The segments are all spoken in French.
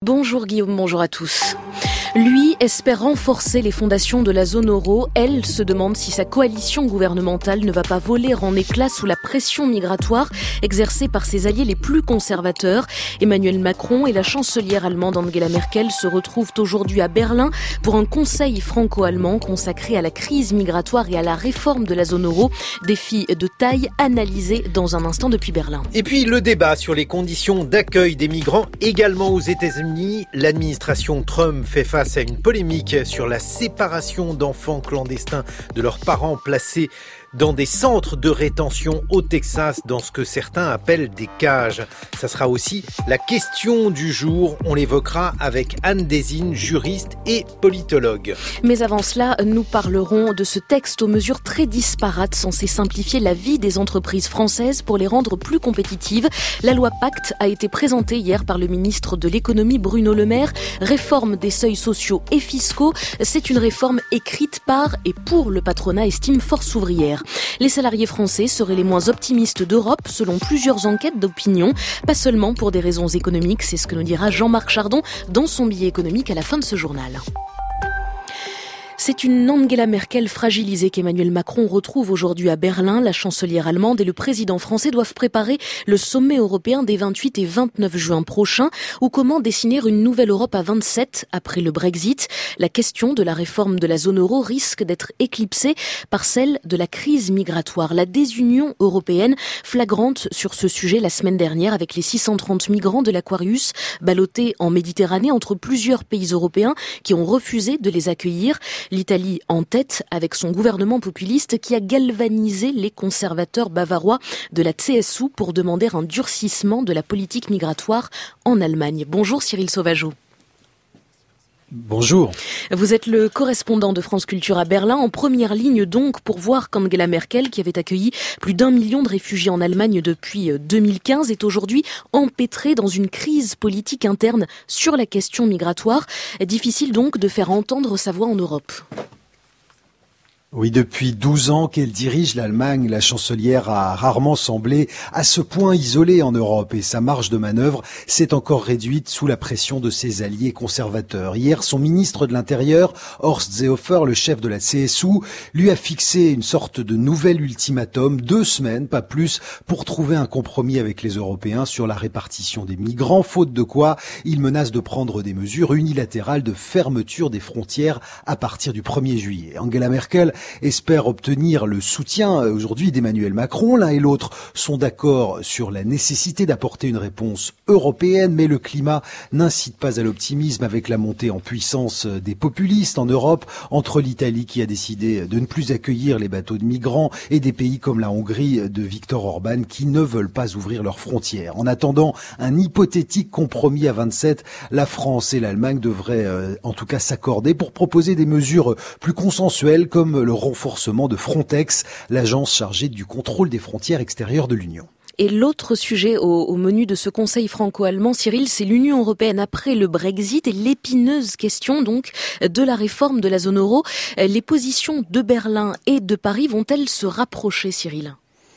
Bonjour Guillaume, bonjour à tous. Lui espère renforcer les fondations de la zone euro. Elle se demande si sa coalition gouvernementale ne va pas voler en éclats sous la pression migratoire exercée par ses alliés les plus conservateurs. Emmanuel Macron et la chancelière allemande Angela Merkel se retrouvent aujourd'hui à Berlin pour un conseil franco-allemand consacré à la crise migratoire et à la réforme de la zone euro. Défi de taille analysé dans un instant depuis Berlin. Et puis le débat sur les conditions d'accueil des migrants également aux États-Unis. L'administration Trump fait face à une polémique sur la séparation d'enfants clandestins de leurs parents placés dans des centres de rétention au Texas, dans ce que certains appellent des cages. Ça sera aussi la question du jour. On l'évoquera avec Anne Désine, juriste et politologue. Mais avant cela, nous parlerons de ce texte aux mesures très disparates censé simplifier la vie des entreprises françaises pour les rendre plus compétitives. La loi Pacte a été présentée hier par le ministre de l'économie Bruno Le Maire. Réforme des seuils sociaux et fiscaux. C'est une réforme écrite par et pour le patronat, estime Force ouvrière. Les salariés français seraient les moins optimistes d'Europe selon plusieurs enquêtes d'opinion, pas seulement pour des raisons économiques, c'est ce que nous dira Jean-Marc Chardon dans son billet économique à la fin de ce journal. C'est une Angela Merkel fragilisée qu'Emmanuel Macron retrouve aujourd'hui à Berlin. La chancelière allemande et le président français doivent préparer le sommet européen des 28 et 29 juin prochains, ou comment dessiner une nouvelle Europe à 27 après le Brexit. La question de la réforme de la zone euro risque d'être éclipsée par celle de la crise migratoire. La désunion européenne flagrante sur ce sujet la semaine dernière avec les 630 migrants de l'Aquarius ballottés en Méditerranée entre plusieurs pays européens qui ont refusé de les accueillir. L'Italie en tête avec son gouvernement populiste qui a galvanisé les conservateurs bavarois de la CSU pour demander un durcissement de la politique migratoire en Allemagne. Bonjour Cyril Sauvageau. Bonjour. Vous êtes le correspondant de France Culture à Berlin, en première ligne donc pour voir qu'Angela Merkel, qui avait accueilli plus d'1 million de réfugiés en Allemagne depuis 2015, est aujourd'hui empêtrée dans une crise politique interne sur la question migratoire. Difficile donc de faire entendre sa voix en Europe. Oui, depuis 12 ans qu'elle dirige l'Allemagne, la chancelière a rarement semblé à ce point isolée en Europe et sa marge de manœuvre s'est encore réduite sous la pression de ses alliés conservateurs. Hier, son ministre de l'Intérieur, Horst Seehofer, le chef de la CSU, lui a fixé une sorte de nouvel ultimatum, 2 semaines, pas plus, pour trouver un compromis avec les Européens sur la répartition des migrants, faute de quoi il menace de prendre des mesures unilatérales de fermeture des frontières à partir du 1er juillet. Angela Merkel espère obtenir le soutien aujourd'hui d'Emmanuel Macron. L'un et l'autre sont d'accord sur la nécessité d'apporter une réponse européenne, mais le climat n'incite pas à l'optimisme avec la montée en puissance des populistes en Europe, entre l'Italie qui a décidé de ne plus accueillir les bateaux de migrants et des pays comme la Hongrie de Viktor Orban qui ne veulent pas ouvrir leurs frontières. En attendant un hypothétique compromis à 27, la France et l'Allemagne devraient en tout cas s'accorder pour proposer des mesures plus consensuelles comme le renforcement de Frontex, l'agence chargée du contrôle des frontières extérieures de l'Union. Et l'autre sujet au menu de ce conseil franco-allemand, Cyril, c'est l'Union européenne après le Brexit et l'épineuse question donc de la réforme de la zone euro. Les positions de Berlin et de Paris vont-elles se rapprocher, Cyril ?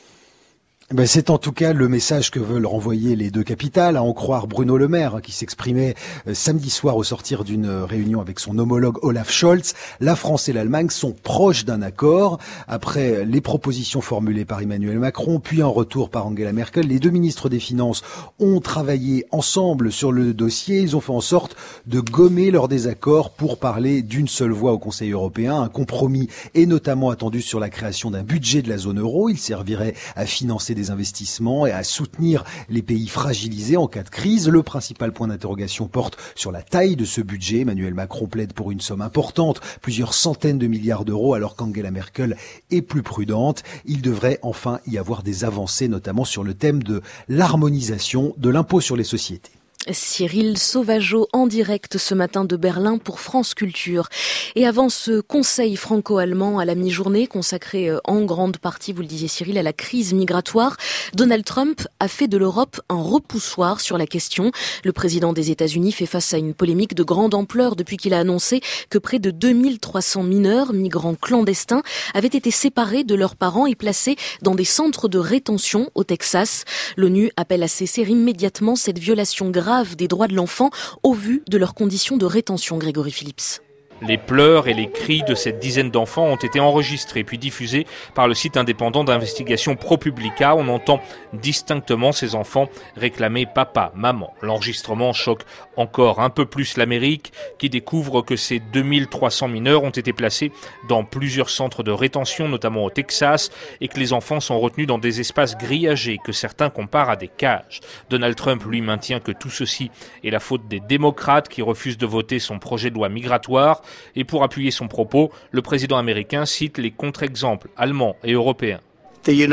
C'est en tout cas le message que veulent renvoyer les deux capitales, à en croire Bruno Le Maire, qui s'exprimait samedi soir au sortir d'une réunion avec son homologue Olaf Scholz. La France et l'Allemagne sont proches d'un accord. Après les propositions formulées par Emmanuel Macron, puis en retour par Angela Merkel, les deux ministres des Finances ont travaillé ensemble sur le dossier. Ils ont fait en sorte de gommer leurs désaccords pour parler d'une seule voix au Conseil européen. Un compromis est notamment attendu sur la création d'un budget de la zone euro. Il servirait à financer des investissements et à soutenir les pays fragilisés en cas de crise. Le principal point d'interrogation porte sur la taille de ce budget. Emmanuel Macron plaide pour une somme importante, plusieurs centaines de milliards d'euros, alors qu'Angela Merkel est plus prudente. Il devrait enfin y avoir des avancées, notamment sur le thème de l'harmonisation de l'impôt sur les sociétés. Cyril Sauvageau en direct ce matin de Berlin pour France Culture. Et avant ce conseil franco-allemand à la mi-journée, consacré en grande partie, vous le disiez Cyril, à la crise migratoire, Donald Trump a fait de l'Europe un repoussoir sur la question. Le président des États-Unis fait face à une polémique de grande ampleur depuis qu'il a annoncé que près de 2300 mineurs, migrants clandestins, avaient été séparés de leurs parents et placés dans des centres de rétention au Texas. L'ONU appelle à cesser immédiatement cette violation grave grave des droits de l'enfant au vu de leurs conditions de rétention, Grégory Phillips. Les pleurs et les cris de cette dizaine d'enfants ont été enregistrés puis diffusés par le site indépendant d'investigation ProPublica. On entend distinctement ces enfants réclamer papa, maman. L'enregistrement choque encore un peu plus l'Amérique qui découvre que ces 2300 mineurs ont été placés dans plusieurs centres de rétention, notamment au Texas, et que les enfants sont retenus dans des espaces grillagés que certains comparent à des cages. Donald Trump, lui, maintient que tout ceci est la faute des démocrates qui refusent de voter son projet de loi migratoire. Et pour appuyer son propos, le président américain cite les contre-exemples allemands et européens. Les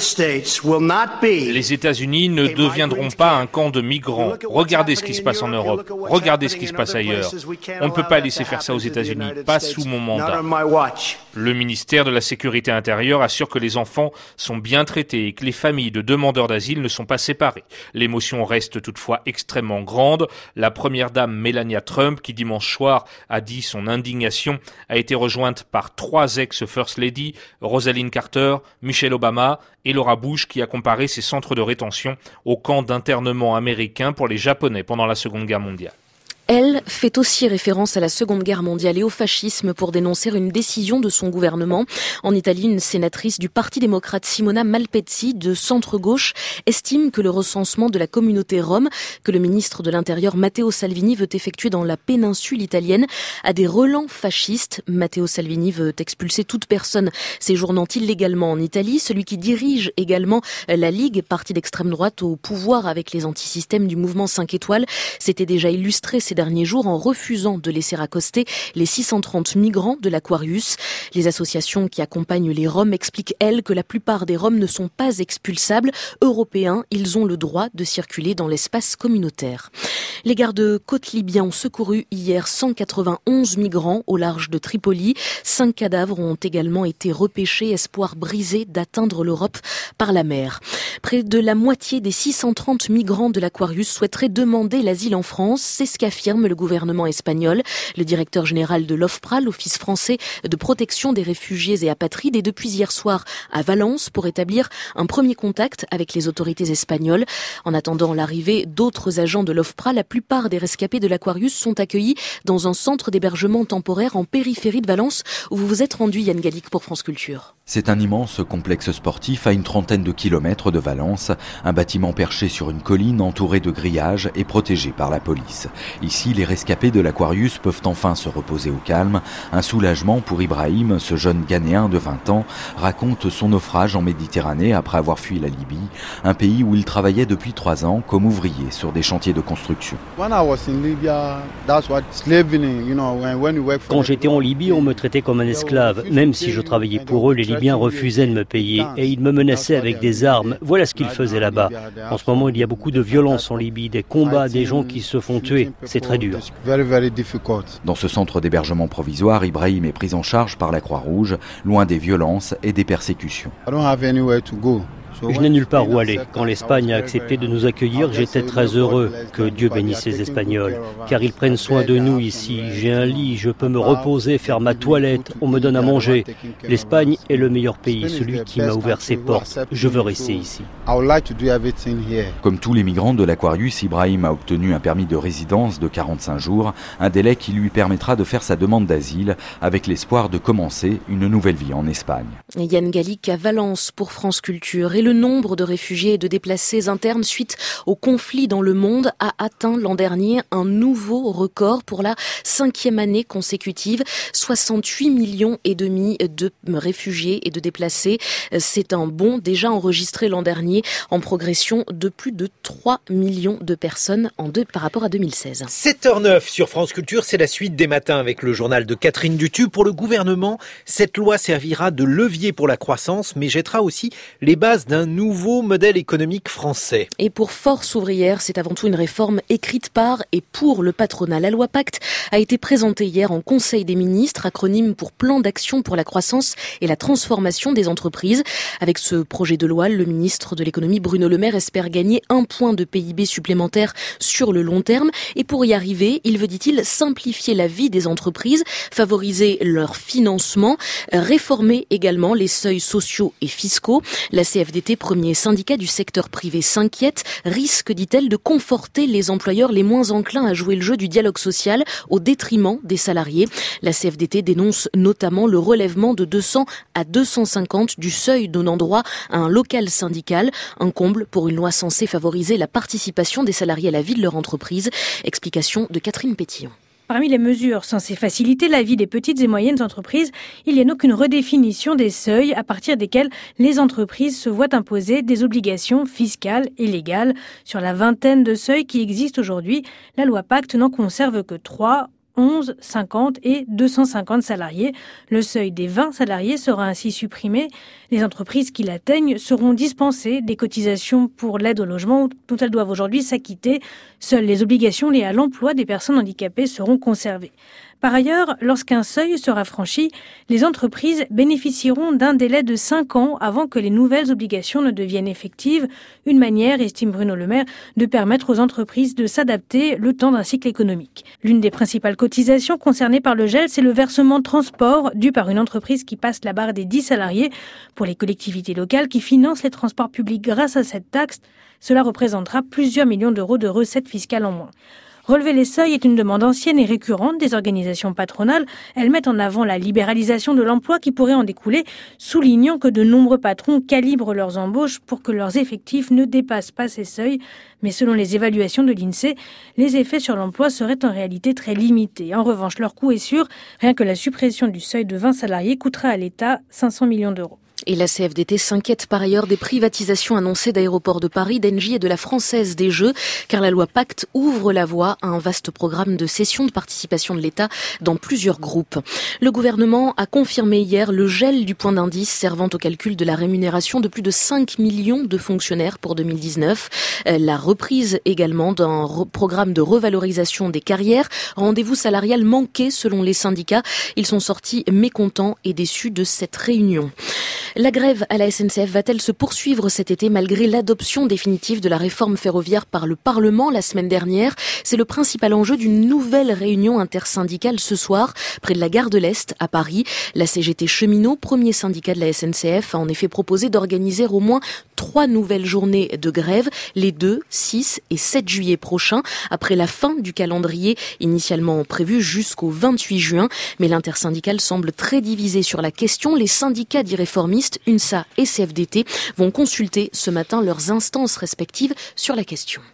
États-Unis ne deviendront pas un camp de migrants. Regardez ce qui se passe en Europe. Regardez ce qui se passe ailleurs. On ne peut pas laisser faire ça aux États-Unis, pas sous mon mandat. Le ministère de la Sécurité intérieure assure que les enfants sont bien traités et que les familles de demandeurs d'asile ne sont pas séparées. L'émotion reste toutefois extrêmement grande. La première dame Melania Trump, qui dimanche soir a dit son indignation, a été rejointe par 3 ex-First Lady, Rosalynn Carter, Michelle Obama et Laura Bush, qui a comparé ces centres de rétention aux camps d'internement américains pour les Japonais pendant la Seconde Guerre mondiale. Elle fait aussi référence à la Seconde Guerre mondiale et au fascisme pour dénoncer une décision de son gouvernement. En Italie, une sénatrice du Parti démocrate Simona Malpezzi de centre-gauche estime que le recensement de la communauté rome que le ministre de l'Intérieur Matteo Salvini veut effectuer dans la péninsule italienne a des relents fascistes. Matteo Salvini veut expulser toute personne séjournant illégalement en Italie. Celui qui dirige également la Ligue, parti d'extrême droite au pouvoir avec les antisystèmes du mouvement 5 étoiles, s'était déjà illustré ces derniers jours en refusant de laisser accoster les 630 migrants de l'Aquarius. Les associations qui accompagnent les Roms expliquent, elles, que la plupart des Roms ne sont pas expulsables. Européens, ils ont le droit de circuler dans l'espace communautaire. Les gardes-côtes libyens ont secouru hier 191 migrants au large de Tripoli. 5 cadavres ont également été repêchés, espoir brisé d'atteindre l'Europe par la mer. Près de la moitié des 630 migrants de l'Aquarius souhaiteraient demander l'asile en France. C'est ce qu'affirme le gouvernement espagnol. Le directeur général de l'OFPRA, l'Office français de protection des réfugiés et apatrides, est depuis hier soir à Valence pour établir un premier contact avec les autorités espagnoles. En attendant l'arrivée d'autres agents de l'OFPRA, la plupart des rescapés de l'Aquarius sont accueillis dans un centre d'hébergement temporaire en périphérie de Valence, où vous vous êtes rendu, Yann Gallic, pour France Culture. C'est un immense complexe sportif à une trentaine de kilomètres de Valence, un bâtiment perché sur une colline entouré de grillages et protégé par la police. Ici, les rescapés de l'Aquarius peuvent enfin se reposer au calme. Un soulagement pour Ibrahim, ce jeune Ghanéen de 20 ans, raconte son naufrage en Méditerranée après avoir fui la Libye, un pays où il travaillait depuis 3 ans comme ouvrier sur des chantiers de construction. Quand j'étais en Libye, on me traitait comme un esclave. Même si je travaillais pour eux, les Libyens refusaient de me payer et ils me menaçaient avec des armes. Voilà ce qu'ils faisaient là-bas. En ce moment, il y a beaucoup de violence en Libye, des combats, des gens qui se font tuer. C'est très dur. Dans ce centre d'hébergement provisoire, Ibrahim est pris en charge par la Croix-Rouge, loin des violences et des persécutions. Je n'ai nulle part où aller. Quand l'Espagne a accepté de nous accueillir, j'étais très heureux. Que Dieu bénisse les Espagnols, car ils prennent soin de nous ici. J'ai un lit, je peux me reposer, faire ma toilette, on me donne à manger. L'Espagne est le meilleur pays, celui qui m'a ouvert ses portes. Je veux rester ici. Comme tous les migrants de l'Aquarius, Ibrahim a obtenu un permis de résidence de 45 jours, un délai qui lui permettra de faire sa demande d'asile avec l'espoir de commencer une nouvelle vie en Espagne. Yann Gallic à Valence pour France Culture. Et le nombre de réfugiés et de déplacés internes suite au conflit dans le monde a atteint l'an dernier un nouveau record pour la 5e année consécutive. 68 millions et demi de réfugiés et de déplacés. C'est un bond déjà enregistré l'an dernier en progression de plus de 3 millions de personnes par rapport à 2016. 7h09 sur France Culture, c'est la suite des matins avec le journal de Catherine Dutu. Pour le gouvernement, cette loi servira de levier pour la croissance, mais jettera aussi les bases d'un nouveau modèle économique français. Et pour Force ouvrière, c'est avant tout une réforme écrite par et pour le patronat. La loi Pacte a été présentée hier en Conseil des ministres, acronyme pour Plan d'action pour la croissance et la transformation des entreprises. Avec ce projet de loi, le ministre de l'économie Bruno Le Maire espère gagner 1 point de PIB supplémentaire sur le long terme. Et pour y arriver, il veut, dit-il, simplifier la vie des entreprises, favoriser leur financement, réformer également les seuils sociaux et fiscaux. La CFDT CFDT, premier syndicat du secteur privé, s'inquiète, risque, dit-elle, de conforter les employeurs les moins enclins à jouer le jeu du dialogue social au détriment des salariés. La CFDT dénonce notamment le relèvement de 200 à 250 du seuil donnant droit à un local syndical, un comble pour une loi censée favoriser la participation des salariés à la vie de leur entreprise. Explication de Catherine Pétillon. Parmi les mesures censées faciliter la vie des petites et moyennes entreprises, il n'y a aucune redéfinition des seuils à partir desquels les entreprises se voient imposer des obligations fiscales et légales. Sur la vingtaine de seuils qui existent aujourd'hui, la loi Pacte n'en conserve que 3, 11, 50 et 250 salariés. Le seuil des 20 salariés sera ainsi supprimé. Les entreprises qui l'atteignent seront dispensées des cotisations pour l'aide au logement dont elles doivent aujourd'hui s'acquitter. Seules les obligations liées à l'emploi des personnes handicapées seront conservées. Par ailleurs, lorsqu'un seuil sera franchi, les entreprises bénéficieront d'un délai de 5 ans avant que les nouvelles obligations ne deviennent effectives. Une manière, estime Bruno Le Maire, de permettre aux entreprises de s'adapter le temps d'un cycle économique. L'une des principales cotisations concernées par le gel, c'est le versement de transport dû par une entreprise qui passe la barre des 10 salariés. Pour les collectivités locales qui financent les transports publics grâce à cette taxe, cela représentera plusieurs millions d'euros de recettes fiscales en moins. Relever les seuils est une demande ancienne et récurrente des organisations patronales. Elles mettent en avant la libéralisation de l'emploi qui pourrait en découler, soulignant que de nombreux patrons calibrent leurs embauches pour que leurs effectifs ne dépassent pas ces seuils. Mais selon les évaluations de l'INSEE, les effets sur l'emploi seraient en réalité très limités. En revanche, leur coût est sûr. Rien que la suppression du seuil de 20 salariés coûtera à l'État 500 millions d'euros. Et la CFDT s'inquiète par ailleurs des privatisations annoncées d'Aéroports de Paris, d'Engie et de la Française des Jeux, car la loi Pacte ouvre la voie à un vaste programme de cession de participation de l'État dans plusieurs groupes. Le gouvernement a confirmé hier le gel du point d'indice servant au calcul de la rémunération de plus de 5 millions de fonctionnaires pour 2019. La reprise également d'un programme de revalorisation des carrières. Rendez-vous salarial manqué selon les syndicats. Ils sont sortis mécontents et déçus de cette réunion. La grève à la SNCF va-t-elle se poursuivre cet été malgré l'adoption définitive de la réforme ferroviaire par le Parlement la semaine dernière? C'est le principal enjeu d'une nouvelle réunion intersyndicale ce soir, près de la gare de l'Est à Paris. La CGT Cheminots, premier syndicat de la SNCF, a en effet proposé d'organiser au moins 3 nouvelles journées de grève, les 2, 6 et 7 juillet prochains, après la fin du calendrier initialement prévu jusqu'au 28 juin. Mais l'intersyndicale semble très divisée sur la question. Les syndicats dits réformistes, UNSA et CFDT, vont consulter ce matin leurs instances respectives sur la question.